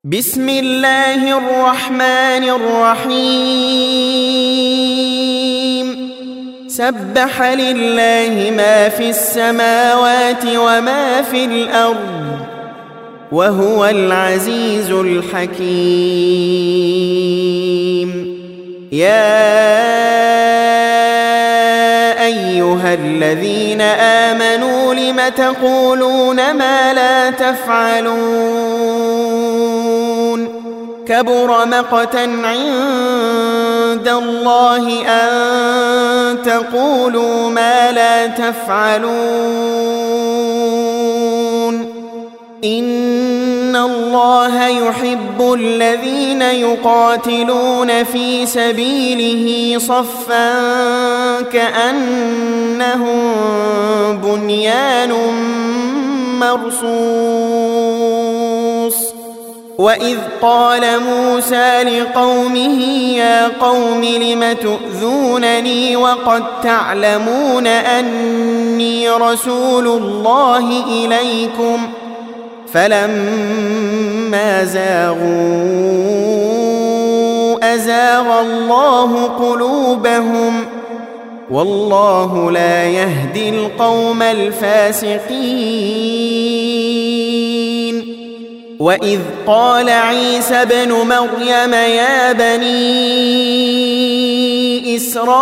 بسم الله الرحمن الرحيم سبح لله ما في السماوات وما في الأرض وهو العزيز الحكيم يا أيها الذين آمنوا لم تقولون ما لا تفعلون كبر مقتا عند الله أن تقولوا ما لا تفعلون إن الله يحب الذين يقاتلون في سبيله صفا كأنهم بنيان مرصوص وإذ قال موسى لقومه يا قوم لم تؤذونني وقد تعلمون أني رسول الله إليكم فلما زاغوا أزاغ الله قلوبهم والله لا يهدي القوم الفاسقين وإذ قال عيسى ابن مريم يا بني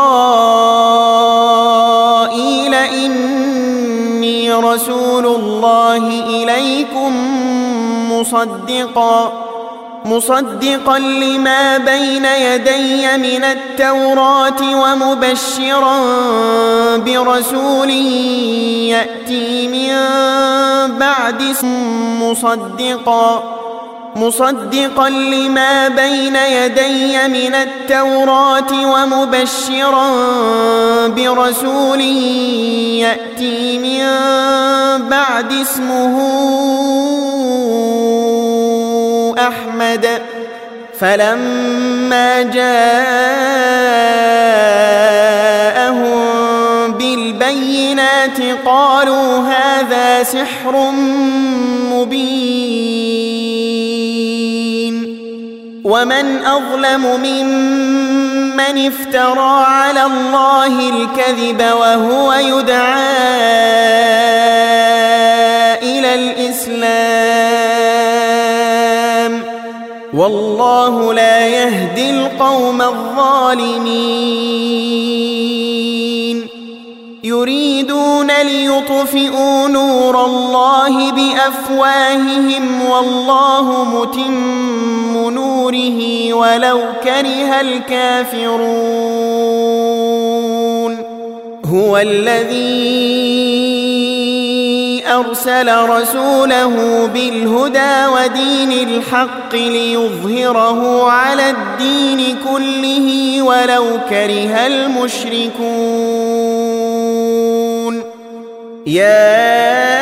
إسرائيل إني رسول الله إليكم مصدقا لما بين يدي من التوراة ومبشرا برسول يأتي من بعد مصدقا لما بين يدي من التوراة ومبشرا برسول يأتي من بعد اسمه أحمد فلما جاءهم بالبينات قالوا هذا سحر مبين ومن أظلم ممن افترى على الله الكذب وهو يدعى إلى الإسلام والله لا يهدي القوم الظالمين يريدون ليطفئوا نور الله بأفواههم والله متم نوره ولو كره الكافرون هو الذي أرسل رسوله بالهدى ودين الحق ليظهره على الدين كله ولو كره المشركون يا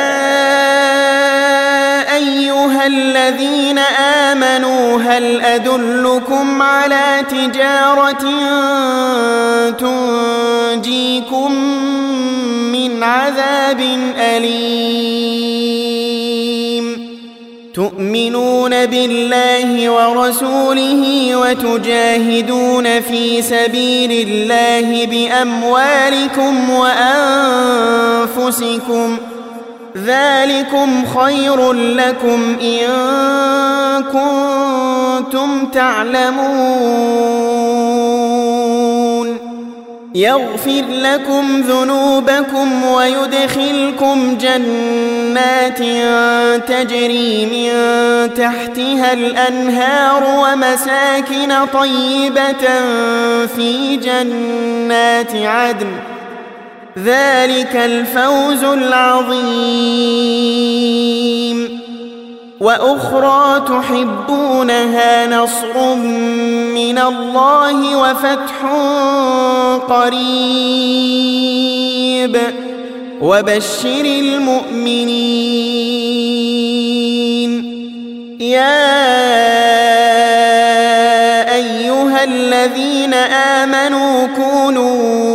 أيها الذين آمنوا هل أدلكم على تجارة تنجيكم من عذاب أليم تؤمنون بالله ورسوله وتجاهدون في سبيل الله بأموالكم وأنفسكم ذلكم خير لكم إن كنتم تعلمون يغفر لكم ذنوبكم ويدخلكم جنات تجري من تحتها الأنهار ومساكن طيبة في جنات عدن ذلك الفوز العظيم وأخرى تحبونها نصر من الله وفتح قريب وبشر المؤمنين يا أيها الذين آمنوا كونوا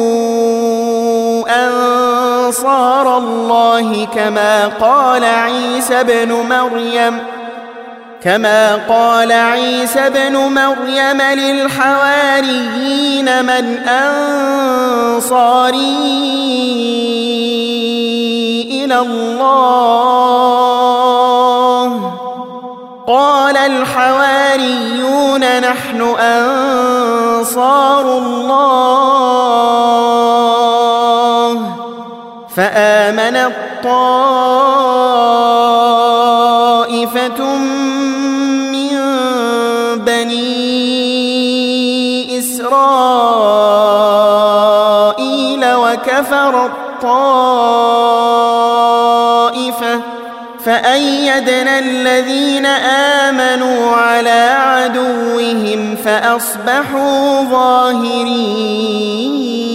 أنصار الله كما قال عيسى ابن مريم كما قال عيسى ابن مريم للحواريين من أنصاري إلى الله قال الحواريون نحن أنصار الله فآمنت طائفة من بني إسرائيل وكفرت طائفة فأيدنا الذين آمنوا على عدوهم فأصبحوا ظاهرين